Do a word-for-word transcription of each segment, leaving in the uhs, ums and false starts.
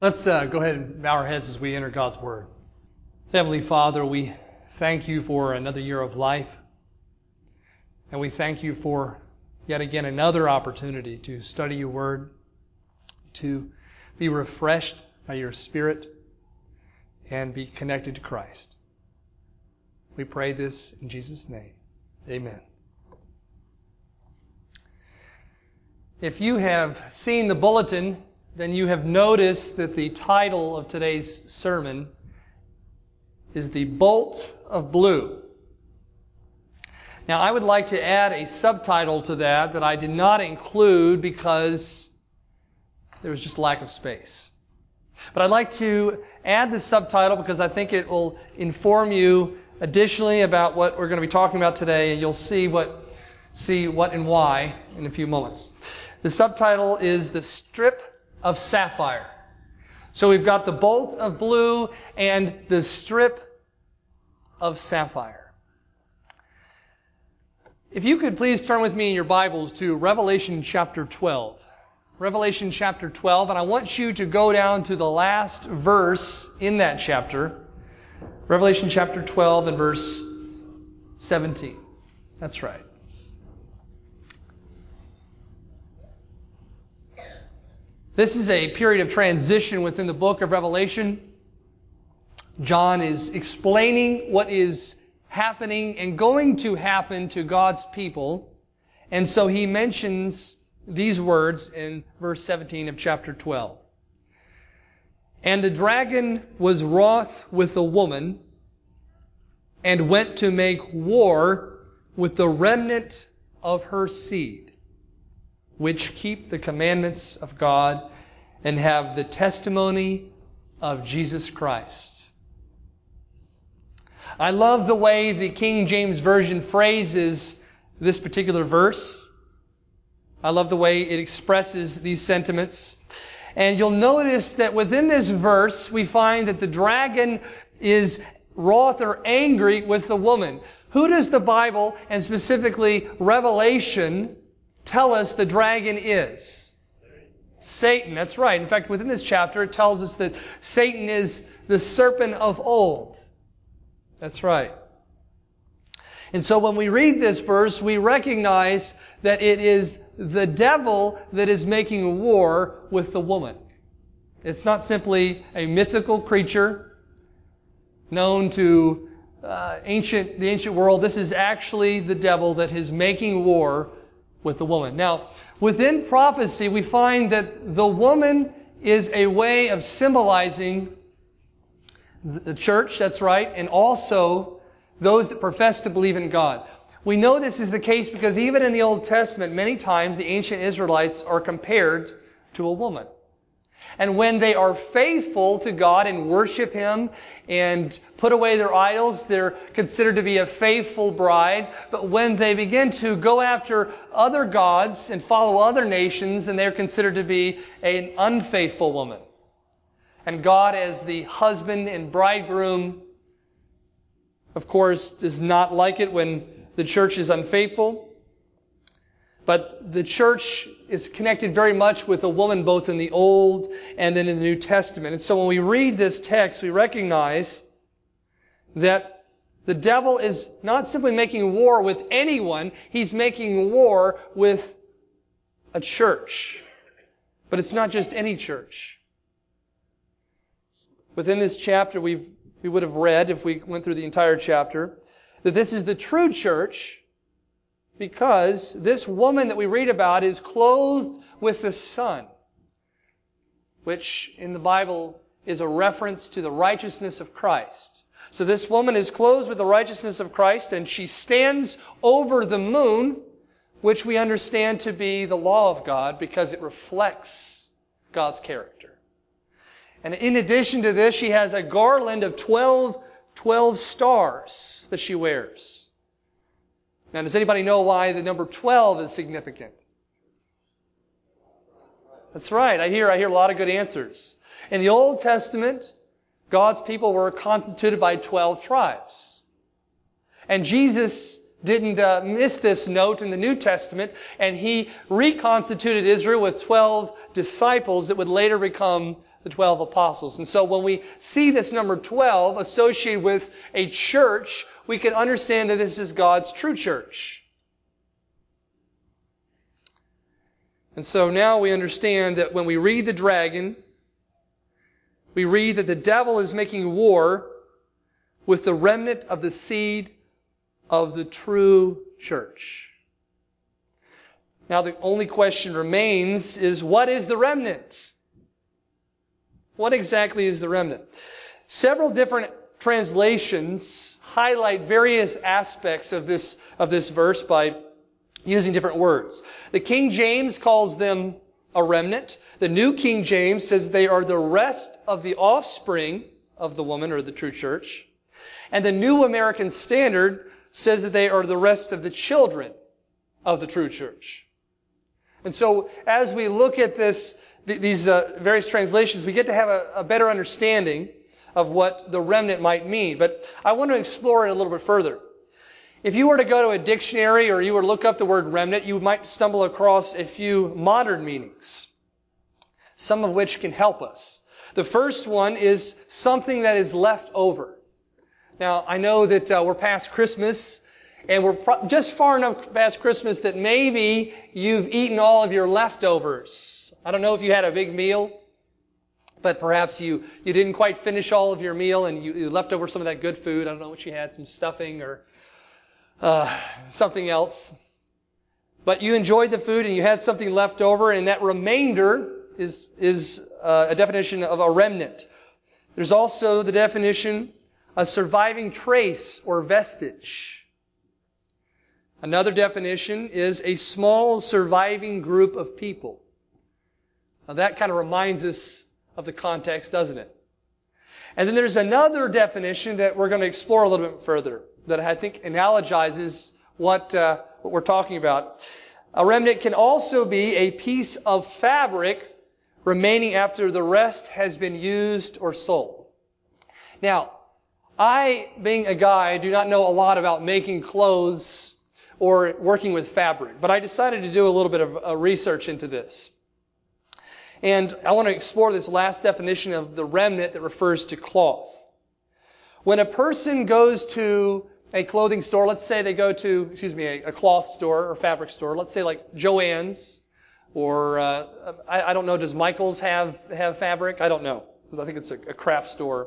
Let's uh, go ahead and bow our heads as we enter God's Word. Heavenly Father, we thank you for another year of life. And we thank you for yet again another opportunity to study your Word, to be refreshed by your Spirit, and be connected to Christ. We pray this in Jesus' name. Amen. If you have seen the bulletin, then you have noticed that the title of today's sermon is The Bolt of Blue. Now, I would like to add a subtitle to that that I did not include because there was just a lack of space. But I'd like to add the subtitle because I think it will inform you additionally about what we're going to be talking about today, and you'll see what, see what and why in a few moments. The subtitle is The Strip of Sapphire. So we've got the bolt of blue and the strip of sapphire. If you could please turn with me in your Bibles to Revelation chapter twelve. Revelation chapter twelve, and I want you to go down to the last verse in that chapter. Revelation chapter twelve and verse seventeen. That's right. This is a period of transition within the book of Revelation. John is explaining what is happening and going to happen to God's people. And so he mentions these words in verse seventeen of chapter twelve. And the dragon was wroth with the woman and went to make war with the remnant of her seed, which keep the commandments of God and have the testimony of Jesus Christ. I love the way the King James Version phrases this particular verse. I love the way it expresses these sentiments. And you'll notice that within this verse, we find that the dragon is wroth or angry with the woman. Who does the Bible, and specifically Revelation, tell us the dragon is? Satan. That's right. In fact, within this chapter, it tells us that Satan is the serpent of old. That's right. And so when we read this verse, we recognize that it is the devil that is making war with the woman. It's not simply a mythical creature known to uh, ancient the ancient world. This is actually the devil that is making war with the woman. Now, within prophecy, we find that the woman is a way of symbolizing the church, that's right, and also those that profess to believe in God. We know this is the case because even in the Old Testament, many times the ancient Israelites are compared to a woman. And when they are faithful to God and worship Him and put away their idols, they're considered to be a faithful bride. But when they begin to go after other gods and follow other nations, then they're considered to be an unfaithful woman. And God, as the husband and bridegroom, of course, does not like it when the church is unfaithful. But the church is connected very much with a woman both in the Old and then in the New Testament. And so when we read this text, we recognize that the devil is not simply making war with anyone, he's making war with a church. But it's not just any church. Within this chapter, we've, we would have read, if we went through the entire chapter, that this is the true church, because this woman that we read about is clothed with the sun, which in the Bible is a reference to the righteousness of Christ. So this woman is clothed with the righteousness of Christ, and she stands over the moon, which we understand to be the law of God because it reflects God's character. And in addition to this, she has a garland of twelve, twelve stars that she wears. Now, does anybody know why the number twelve is significant? That's right. I hear, I hear a lot of good answers. In the Old Testament, God's people were constituted by twelve tribes. And Jesus didn't uh, miss this note in the New Testament, and He reconstituted Israel with twelve disciples that would later become the twelve apostles. And so when we see this number twelve associated with a church, we can understand that this is God's true church. And so now we understand that when we read the dragon, we read that the devil is making war with the remnant of the seed of the true church. Now the only question remains is, what is the remnant? What exactly is the remnant? Several different translations highlight various aspects of this, of this verse by using different words. The King James calls them a remnant. The New King James says they are the rest of the offspring of the woman, or the true church. And the New American Standard says that they are the rest of the children of the true church. And so as we look at this, these uh, various translations, we get to have a, a better understanding of what the remnant might mean. But I want to explore it a little bit further. If you were to go to a dictionary or you were to look up the word remnant, you might stumble across a few modern meanings, some of which can help us. The first one is something that is left over. Now, I know that uh, we're past Christmas, and we're pro- just far enough past Christmas that maybe you've eaten all of your leftovers. I don't know if you had a big meal, but perhaps you, you didn't quite finish all of your meal and you, you left over some of that good food. I don't know what you had, some stuffing or uh, something else. But you enjoyed the food and you had something left over, and that remainder is, is uh, a definition of a remnant. There's also the definition, a surviving trace or vestige. Another definition is a small surviving group of people. Now that kind of reminds us of the context, doesn't it? And then there's another definition that we're going to explore a little bit further that I think analogizes what, uh, what we're talking about. A remnant can also be a piece of fabric remaining after the rest has been used or sold. Now, I, being a guy, do not know a lot about making clothes or working with fabric, but I decided to do a little bit of uh, research into this. And I want to explore this last definition of the remnant that refers to cloth. When a person goes to a clothing store, let's say they go to, excuse me, a, a cloth store or fabric store, let's say like Joann's, or uh, I, I don't know, does Michael's have, have fabric? I don't know. I think it's a, a craft store.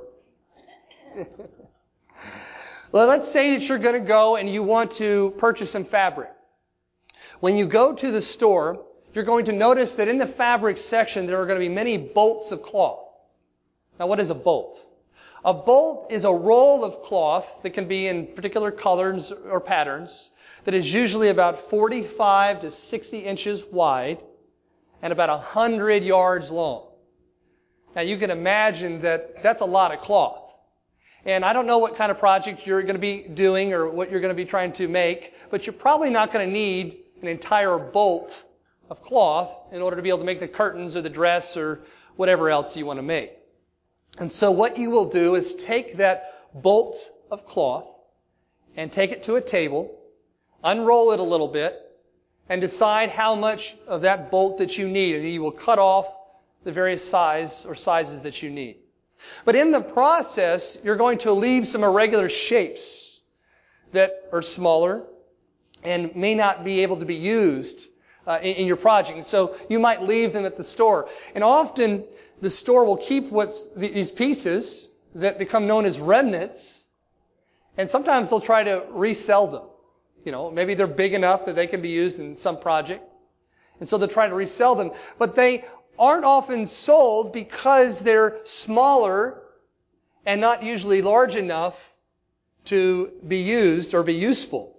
Well, let's say that you're going to go and you want to purchase some fabric. When you go to the store, you're going to notice that in the fabric section there are going to be many bolts of cloth. Now, what is a bolt? A bolt is a roll of cloth that can be in particular colors or patterns that is usually about forty-five to sixty inches wide and about one hundred yards long. Now, you can imagine that that's a lot of cloth. And I don't know what kind of project you're going to be doing or what you're going to be trying to make, but you're probably not going to need an entire bolt of cloth in order to be able to make the curtains or the dress or whatever else you want to make. And so what you will do is take that bolt of cloth and take it to a table, unroll it a little bit, and decide how much of that bolt that you need. And you will cut off the various size or sizes that you need. But in the process, you're going to leave some irregular shapes that are smaller and may not be able to be used uh, in, in your project. And so you might leave them at the store. And often the store will keep what's these pieces that become known as remnants, and sometimes they'll try to resell them. You know, maybe they're big enough that they can be used in some project, and so they'll try to resell them. But they aren't often sold because they're smaller and not usually large enough to be used or be useful.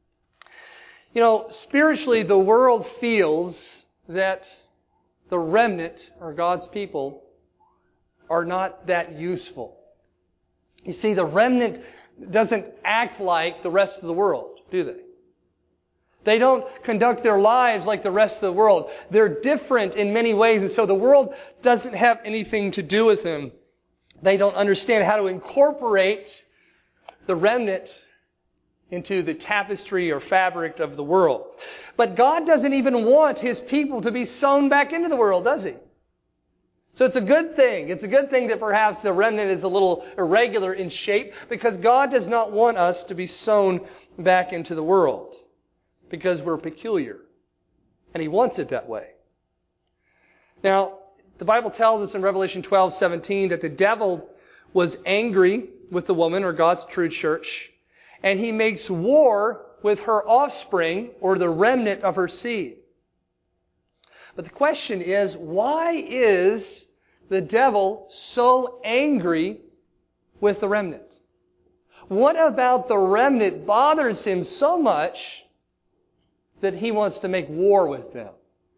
You know, spiritually, the world feels that the remnant, or God's people, are not that useful. You see, the remnant doesn't act like the rest of the world, do they? They don't conduct their lives like the rest of the world. They're different in many ways, and so the world doesn't have anything to do with them. They don't understand how to incorporate the remnant into the tapestry or fabric of the world. But God doesn't even want His people to be sewn back into the world, does He? So it's a good thing. It's a good thing that perhaps the remnant is a little irregular in shape, because God does not want us to be sown back into the world, because we're peculiar. And He wants it that way. Now, the Bible tells us in Revelation twelve seventeen that the devil was angry with the woman, or God's true church, and he makes war with her offspring, or the remnant of her seed. But the question is, why is the devil so angry with the remnant? What about the remnant bothers him so much that he wants to make war with them?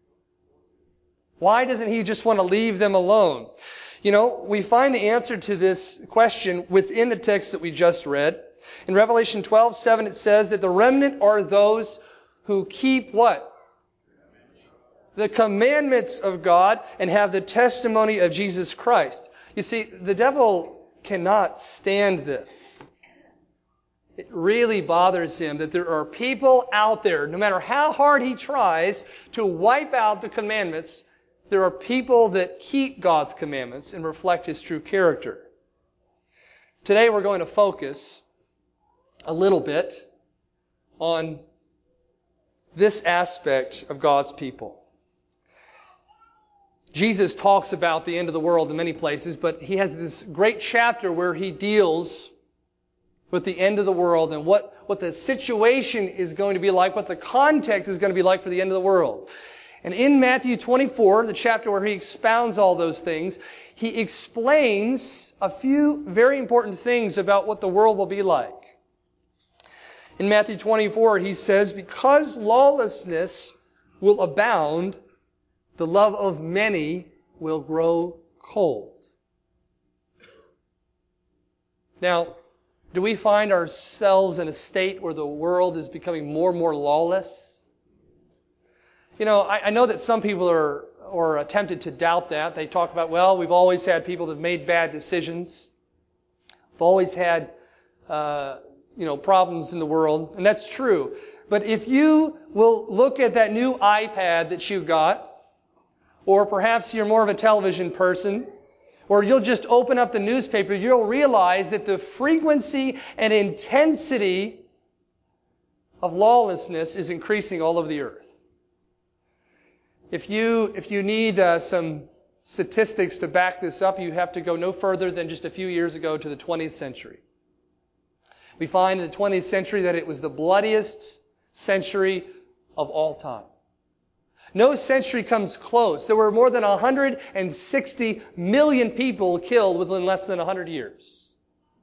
Why doesn't he just want to leave them alone? You know, we find the answer to this question within the text that we just read. In Revelation twelve seven it says that the remnant are those who keep what? The commandments of God and have the testimony of Jesus Christ. You see, the devil cannot stand this. It really bothers him that there are people out there, no matter how hard he tries to wipe out the commandments, there are people that keep God's commandments and reflect His true character. Today we're going to focus a little bit on this aspect of God's people. Jesus talks about the end of the world in many places, but He has this great chapter where He deals with the end of the world and what, what the situation is going to be like, what the context is going to be like for the end of the world. And in Matthew twenty-four, the chapter where He expounds all those things, He explains a few very important things about what the world will be like. In Matthew twenty-four, He says, because lawlessness will abound, the love of many will grow cold. Now, do we find ourselves in a state where the world is becoming more and more lawless? You know, I, I know that some people are, are attempted to doubt that. They talk about, well, we've always had people that have made bad decisions. We've always had, uh, you know, problems in the world. And that's true. But if you will look at that new iPad that you got, or perhaps you're more of a television person, or you'll just open up the newspaper, you'll realize that the frequency and intensity of lawlessness is increasing all over the earth. If you, if you need uh, some statistics to back this up, you have to go no further than just a few years ago to the twentieth century. We find in the twentieth century that it was the bloodiest century of all time. No century comes close. There were more than one hundred sixty million people killed within less than one hundred years.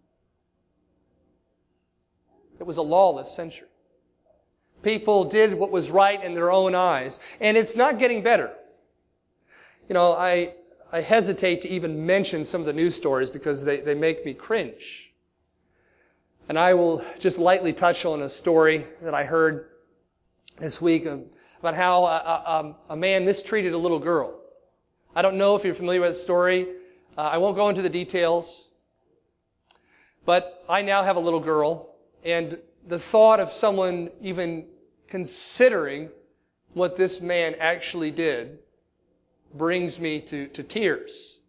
It was a lawless century. People did what was right in their own eyes. And it's not getting better. You know, I I hesitate to even mention some of the news stories because they, they make me cringe. And I will just lightly touch on a story that I heard this week about how a, a, a man mistreated a little girl. I don't know if you're familiar with the story. Uh, I won't go into the details. But I now have a little girl, and the thought of someone even considering what this man actually did brings me to, to tears.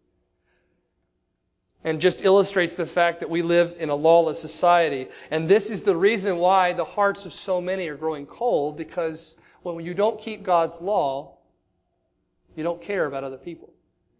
And just illustrates the fact that we live in a lawless society. And this is the reason why the hearts of so many are growing cold, because when you don't keep God's law, you don't care about other people.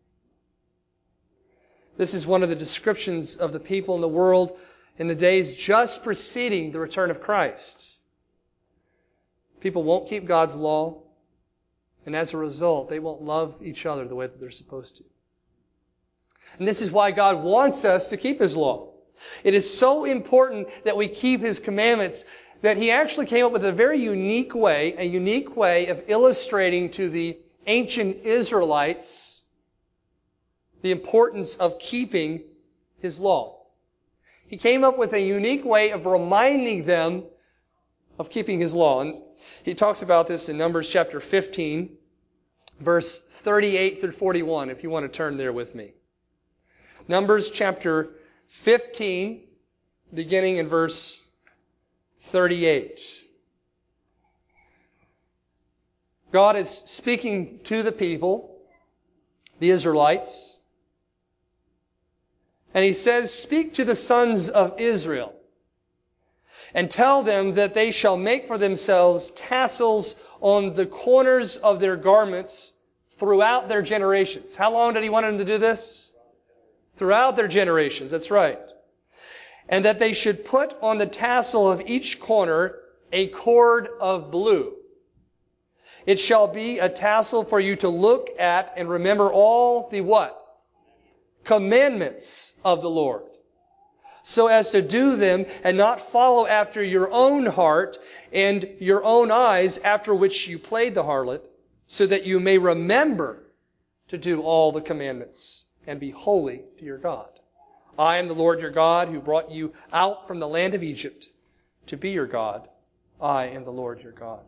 This is one of the descriptions of the people in the world in the days just preceding the return of Christ. People won't keep God's law, and as a result, they won't love each other the way that they're supposed to. And this is why God wants us to keep His law. It is so important that we keep His commandments that He actually came up with a very unique way, a unique way of illustrating to the ancient Israelites the importance of keeping His law. He came up with a unique way of reminding them of keeping His law. And He talks about this in Numbers chapter fifteen, verse thirty-eight through forty-one, if you want to turn there with me. Numbers chapter fifteen, beginning in verse thirty-eight. God is speaking to the people, the Israelites, And he says, "Speak to the sons of Israel, and tell them that they shall make for themselves tassels on the corners of their garments throughout their generations." How long did he want them to do this? Throughout their generations, that's right. "And that they should put on the tassel of each corner a cord of blue. It shall be a tassel for you to look at and remember all the" what? "Commandments of the Lord, so as to do them and not follow after your own heart and your own eyes, after which you played the harlot, so that you may remember to do all the commandments and be holy to your God. I am the Lord your God, who brought you out from the land of Egypt to be your God. I am the Lord your God."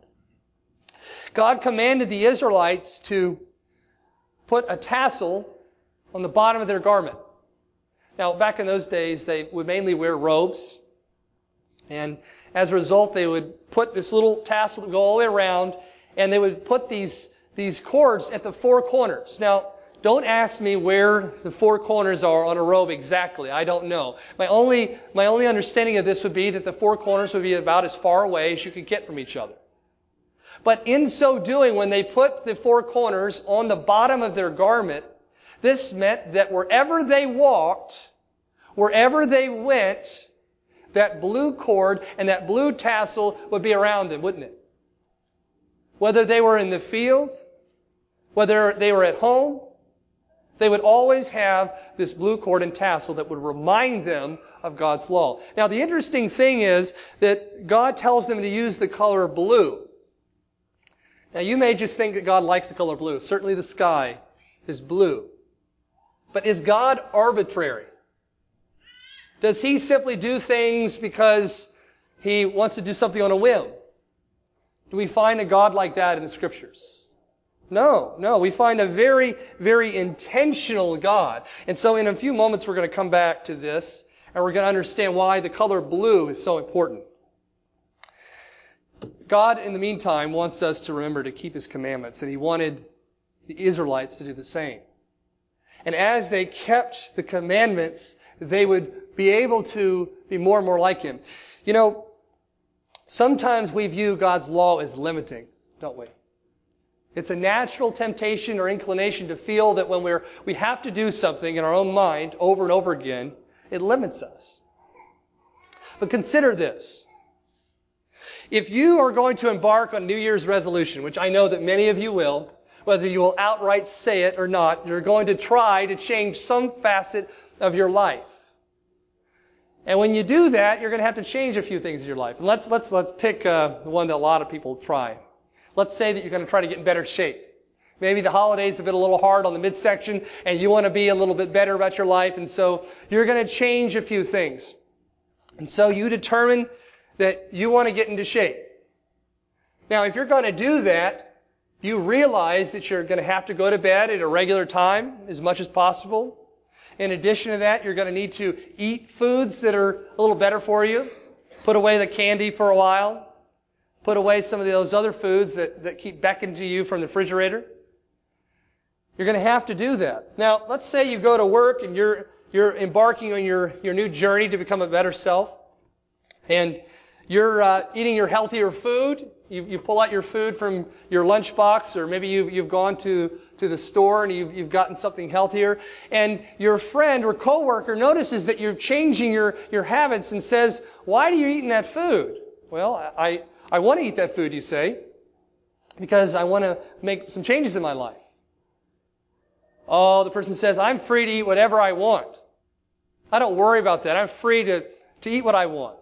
God commanded the Israelites to put a tassel on the bottom of their garment. Now, back in those days, they would mainly wear robes. And as a result, they would put this little tassel that would go all the way around, and they would put these, these cords at the four corners. Now, don't ask me where the four corners are on a robe exactly. I don't know. My only, my only understanding of this would be that the four corners would be about as far away as you could get from each other. But in so doing, when they put the four corners on the bottom of their garment, this meant that wherever they walked, wherever they went, that blue cord and that blue tassel would be around them, wouldn't it? Whether they were in the field, whether they were at home, they would always have this blue cord and tassel that would remind them of God's law. Now, the interesting thing is that God tells them to use the color blue. Now, you may just think that God likes the color blue. Certainly the sky is blue. But is God arbitrary? Does He simply do things because He wants to do something on a whim? Do we find a God like that in the Scriptures? No, no. We find a very, very intentional God. And so in a few moments we're going to come back to this, and we're going to understand why the color blue is so important. God, in the meantime, wants us to remember to keep His commandments, and He wanted the Israelites to do the same. And as they kept the commandments, they would be able to be more and more like Him. You know, sometimes we view God's law as limiting, don't we? It's a natural temptation or inclination to feel that when we're, we have to do something in our own mind over and over again, it limits us. But consider this. If you are going to embark on New Year's resolution, which I know that many of you will, whether you will outright say it or not, you're going to try to change some facet of your life. And when you do that, you're going to have to change a few things in your life. And let's, let's, let's pick uh, the one that a lot of people try. Let's say that you're going to try to get in better shape. Maybe the holidays have been a little hard on the midsection, and you want to be a little bit better about your life, and so you're going to change a few things. And so you determine that you want to get into shape. Now, if you're going to do that, you realize that you're going to have to go to bed at a regular time as much as possible. In addition to that, you're going to need to eat foods that are a little better for you. Put away the candy for a while. Put away some of those other foods that, that keep beckoning to you from the refrigerator. You're going to have to do that. Now, let's say you go to work and you're you're embarking on your, your new journey to become a better self. And you're uh, eating your healthier food. You, you pull out your food from your lunchbox, or maybe you've, you've gone to, to the store and you've, you've gotten something healthier. And your friend or coworker notices that you're changing your, your habits and says, "Why are you eating that food?" Well, I, I want to eat that food, you say, because I want to make some changes in my life. Oh, the person says, "I'm free to eat whatever I want. I don't worry about that. I'm free to, to eat what I want."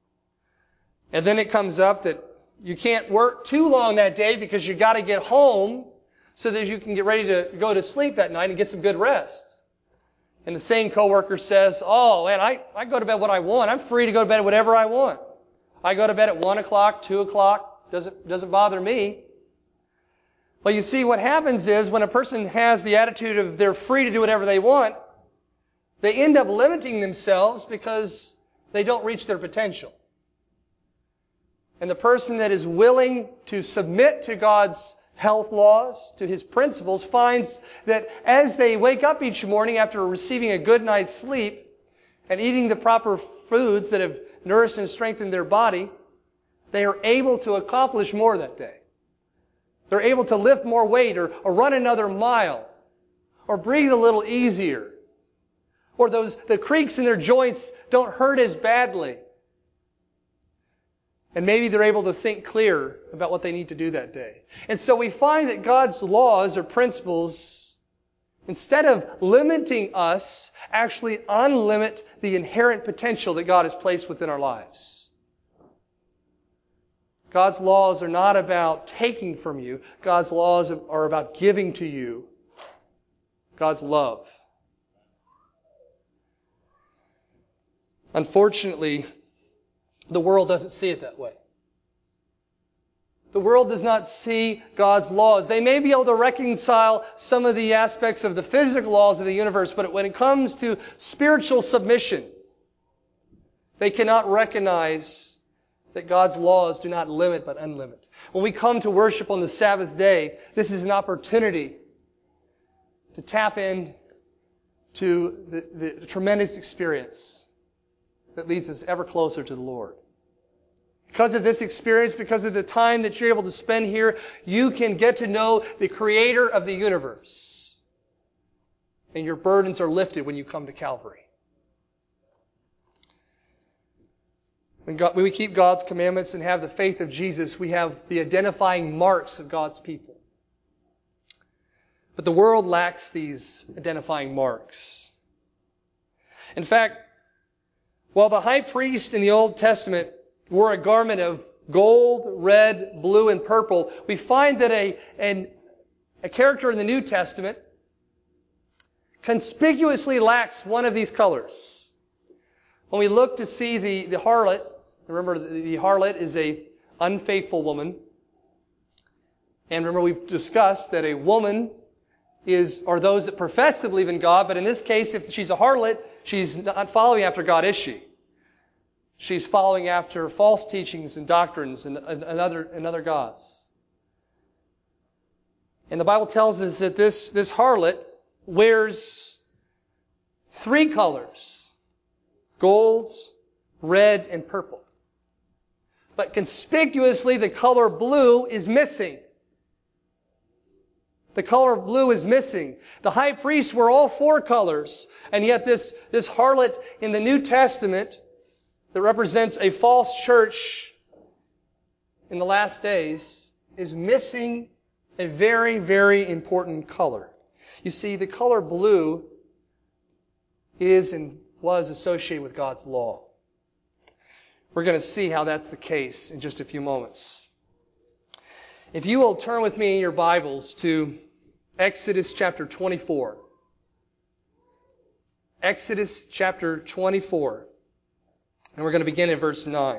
And then it comes up that you can't work too long that day because you've got to get home so that you can get ready to go to sleep that night and get some good rest. And the same coworker says, "Oh, man, I, I go to bed when I want. I'm free to go to bed whatever I want. I go to bed at one o'clock, two o'clock. Doesn't, doesn't bother me." Well, you see, what happens is when a person has the attitude of they're free to do whatever they want, they end up limiting themselves because they don't reach their potential. And the person that is willing to submit to God's health laws, to His principles, finds that as they wake up each morning after receiving a good night's sleep, and eating the proper foods that have nourished and strengthened their body, they are able to accomplish more that day. They're able to lift more weight or, or run another mile or breathe a little easier. Or those the creaks in their joints don't hurt as badly. And maybe they're able to think clear about what they need to do that day. And so we find that God's laws or principles, instead of limiting us, actually unlimit the inherent potential that God has placed within our lives. God's laws are not about taking from you. God's laws are about giving to you God's love. Unfortunately, the world doesn't see it that way. The world does not see God's laws. They may be able to reconcile some of the aspects of the physical laws of the universe, but when it comes to spiritual submission, they cannot recognize that God's laws do not limit but unlimit. When we come to worship on the Sabbath day, this is an opportunity to tap in to the, the tremendous experience that leads us ever closer to the Lord. Because of this experience, because of the time that you're able to spend here, you can get to know the Creator of the universe. And your burdens are lifted when you come to Calvary. When, God, when we keep God's commandments and have the faith of Jesus, we have the identifying marks of God's people. But the world lacks these identifying marks. In fact, while the high priest in the Old Testament wore a garment of gold, red, blue, and purple, we find that a, an, a character in the New Testament conspicuously lacks one of these colors. When we look to see the, the harlot, remember the, the harlot is a unfaithful woman. And remember we've discussed that a woman is are those that profess to believe in God, but in this case, if she's a harlot, she's not following after God, is she? She's following after false teachings and doctrines and, and, and, other, and other gods. And the Bible tells us that this, this harlot wears three colors: gold, red, and purple. But conspicuously, the color blue is missing. The color blue is missing. The high priests were all four colors, and yet this, this harlot in the New Testament that represents a false church in the last days is missing a very, very important color. You see, the color blue is and was associated with God's law. We're going to see how that's the case in just a few moments. If you will turn with me in your Bibles to Exodus chapter twenty-four. Exodus chapter twenty-four. And we're going to begin in verse nine.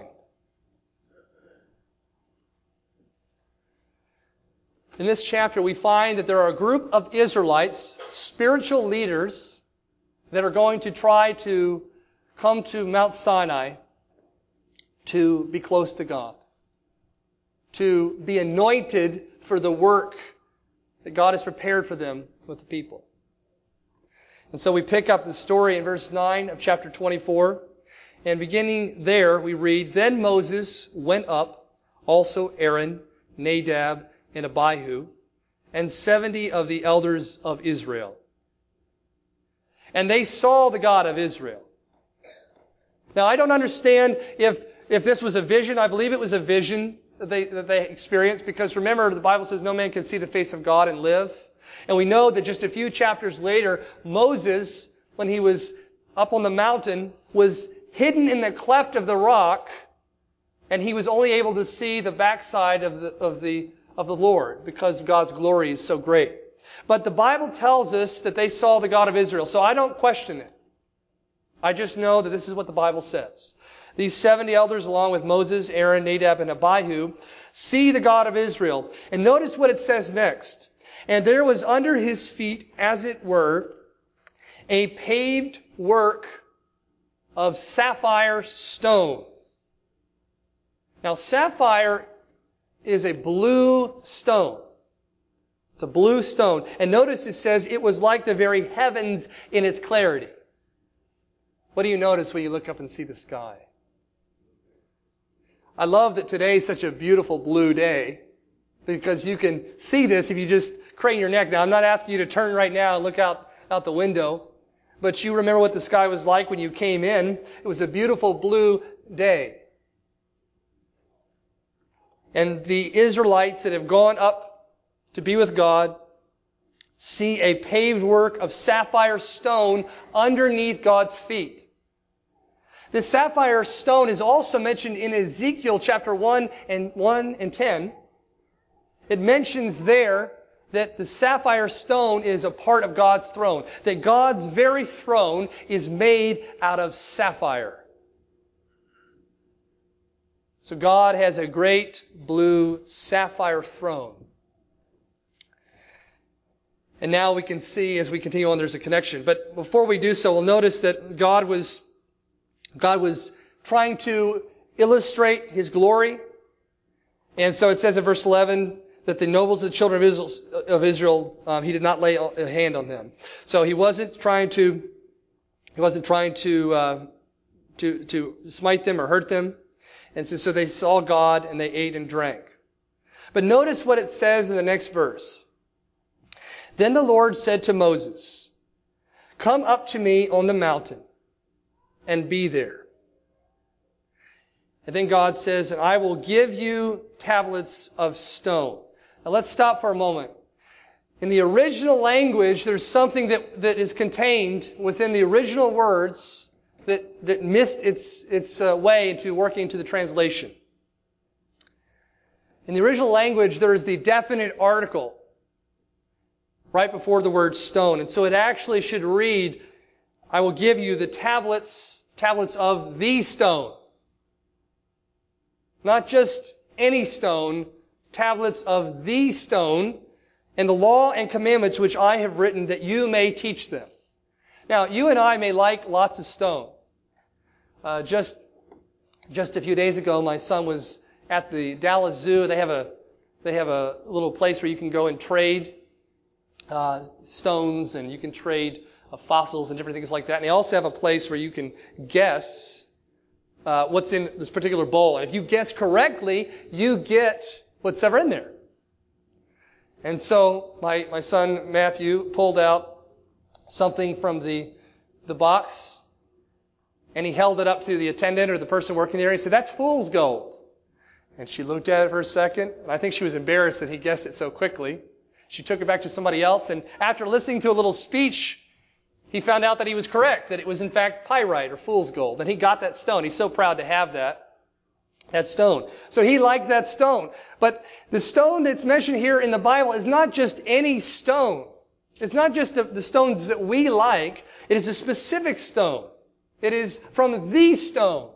In this chapter, we find that there are a group of Israelites, spiritual leaders, that are going to try to come to Mount Sinai to be close to God, to be anointed for the work that God has prepared for them with the people. And so we pick up the story in verse nine of chapter twenty-four. And beginning there, we read, Then Moses went up, also Aaron, Nadab, and Abihu, and seventy of the elders of Israel. And they saw the God of Israel. Now, I don't understand if, if this was a vision. I believe it was a vision that they, that they experienced, because remember, the Bible says no man can see the face of God and live. And we know that just a few chapters later, Moses, when he was up on the mountain, was hidden in the cleft of the rock, and he was only able to see the backside of the, of the, of the Lord, because God's glory is so great. But the Bible tells us that they saw the God of Israel, so I don't question it. I just know that this is what the Bible says. These seventy elders, along with Moses, Aaron, Nadab, and Abihu, see the God of Israel. And notice what it says next. And there was under his feet, as it were, a paved work of sapphire stone. Now, sapphire is a blue stone. It's a blue stone. And notice it says it was like the very heavens in its clarity. What do you notice when you look up and see the sky? I love that today is such a beautiful blue day because you can see this if you just crane your neck. Now, I'm not asking you to turn right now and look out, out the window, but you remember what the sky was like when you came in. It was a beautiful blue day. And the Israelites that have gone up to be with God see a paved work of sapphire stone underneath God's feet. This sapphire stone is also mentioned in Ezekiel chapter one and one and ten. It mentions there that the sapphire stone is a part of God's throne, that God's very throne is made out of sapphire. So God has a great blue sapphire throne. And now we can see as we continue on there's a connection. But before we do so, we'll notice that God was God was trying to illustrate His glory. And so it says in verse eleven that the nobles of the children of Israel, of Israel um, He did not lay a hand on them. So He wasn't trying to He wasn't trying to uh, to to smite them or hurt them. And so, so they saw God and they ate and drank. But notice what it says in the next verse. Then the Lord said to Moses, "Come up to me on the mountain and be there." And then God says, "And I will give you tablets of stone." Now let's stop for a moment. In the original language, there's something that, that is contained within the original words that, that missed its, its uh, way into working into the translation. In the original language, there is the definite article right before the word stone. And so it actually should read, "I will give you the tablets, tablets of the stone." Not just any stone, tablets of the stone, and the law and commandments which I have written that you may teach them. Now, you and I may like lots of stone. Uh, just, just a few days ago, my son was at the Dallas Zoo. They have a, they have a little place where you can go and trade uh, stones, and you can trade uh, fossils and different things like that. And they also have a place where you can guess Uh, what's in this particular bowl. And if you guess correctly, you get what's ever in there. And so my, my son Matthew pulled out something from the, the box, and he held it up to the attendant or the person working there. He said, "That's fool's gold." And she looked at it for a second, and I think she was embarrassed that he guessed it so quickly. She took it back to somebody else, and after listening to a little speech, he found out that he was correct, that it was in fact pyrite or fool's gold. And he got that stone. He's so proud to have that, that stone. So he liked that stone. But the stone that's mentioned here in the Bible is not just any stone. It's not just the, the stones that we like. It is a specific stone. It is from the stone.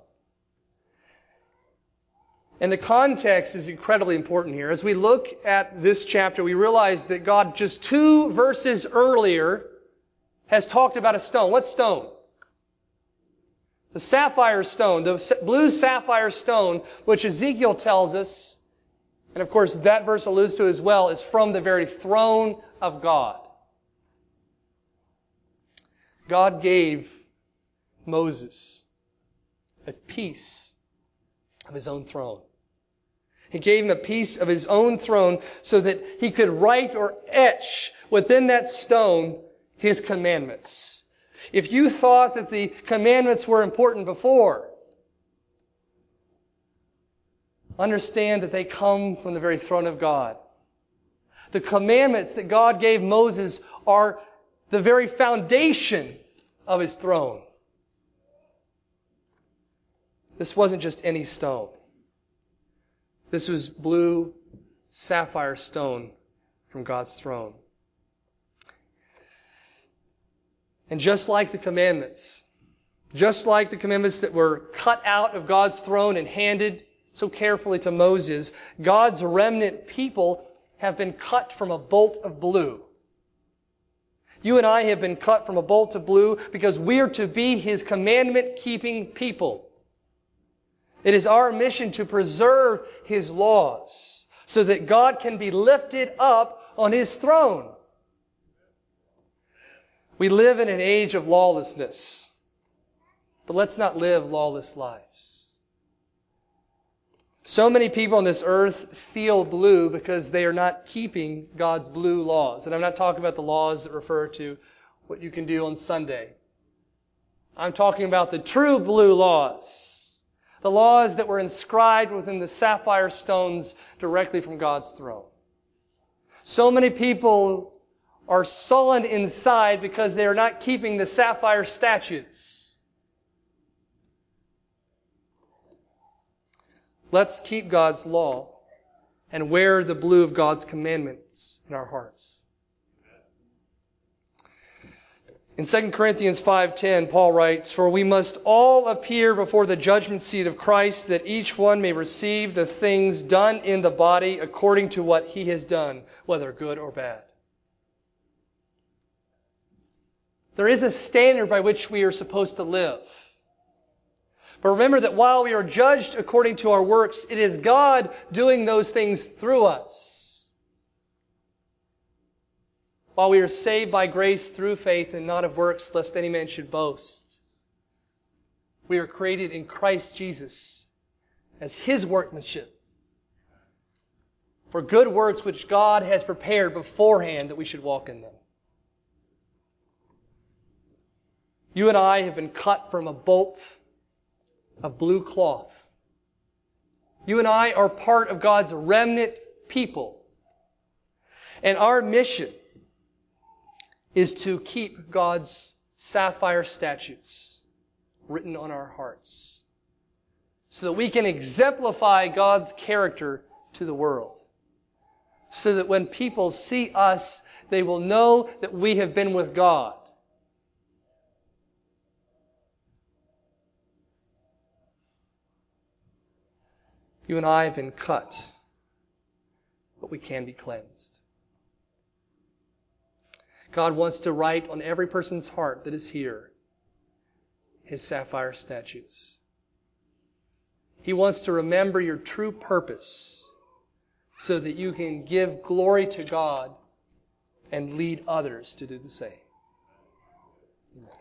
And the context is incredibly important here. As we look at this chapter, we realize that God, just two verses earlier, has talked about a stone. What stone? The sapphire stone, the blue sapphire stone, which Ezekiel tells us, and of course that verse alludes to as well, is from the very throne of God. God gave Moses a piece of His own throne. He gave him a piece of His own throne so that he could write or etch within that stone His commandments. If you thought that the commandments were important before, understand that they come from the very throne of God. The commandments that God gave Moses are the very foundation of His throne. This wasn't just any stone. This was blue sapphire stone from God's throne. And just like the commandments, just like the commandments that were cut out of God's throne and handed so carefully to Moses, God's remnant people have been cut from a bolt of blue. You and I have been cut from a bolt of blue because we are to be His commandment-keeping people. It is our mission to preserve His laws so that God can be lifted up on His throne. We live in an age of lawlessness. but let's not live lawless lives. So many people on this earth feel blue because they are not keeping God's blue laws. And I'm not talking about the laws that refer to what you can do on Sunday. I'm talking about the true blue laws. The laws that were inscribed within the sapphire stones directly from God's throne. So many people are sullen inside because they are not keeping the sapphire statutes. Let's keep God's law and wear the blue of God's commandments in our hearts. In Second Corinthians five ten, Paul writes, "For we must all appear before the judgment seat of Christ, that each one may receive the things done in the body according to what he has done, whether good or bad." There is a standard by which we are supposed to live. But remember that while we are judged according to our works, it is God doing those things through us. While we are saved by grace through faith and not of works, lest any man should boast. We are created in Christ Jesus as His workmanship, for good works which God has prepared beforehand that we should walk in them. You and I have been cut from a bolt of blue cloth. You and I are part of God's remnant people. And our mission is to keep God's sapphire statutes written on our hearts so that we can exemplify God's character to the world. So that when people see us, they will know that we have been with God. You and I have been cut, but we can be cleansed. God wants to write on every person's heart that is here His sapphire statutes. He wants to remember your true purpose so that you can give glory to God and lead others to do the same. Amen.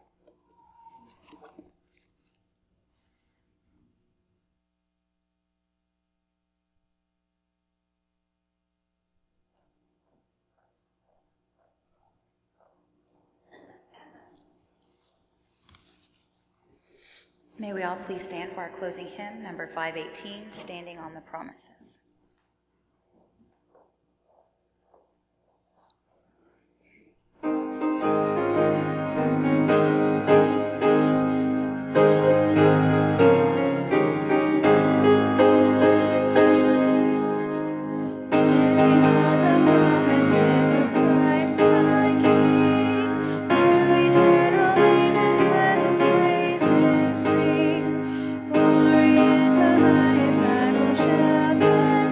May we all please stand for our closing hymn, number five eighteen, Standing on the Promises. Glory in the highest, I will shout.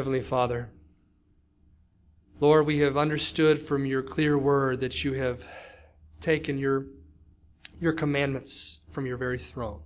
Heavenly Father, Lord, we have understood from your clear word that you have taken your, your commandments from your very throne.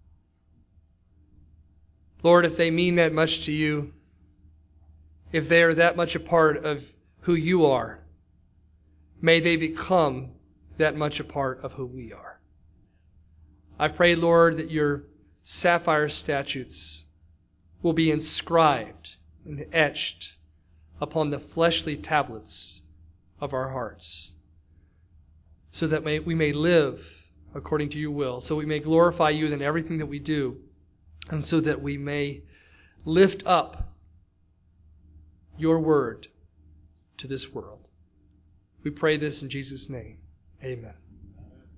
Lord, if they mean that much to you, if they are that much a part of who you are, may they become that much a part of who we are. I pray, Lord, that your sapphire statutes will be inscribed and etched upon the fleshly tablets of our hearts, so that may, we may live according to your will, so we may glorify you in everything that we do, and so that we may lift up your word to this world. We pray this in Jesus' name. Amen.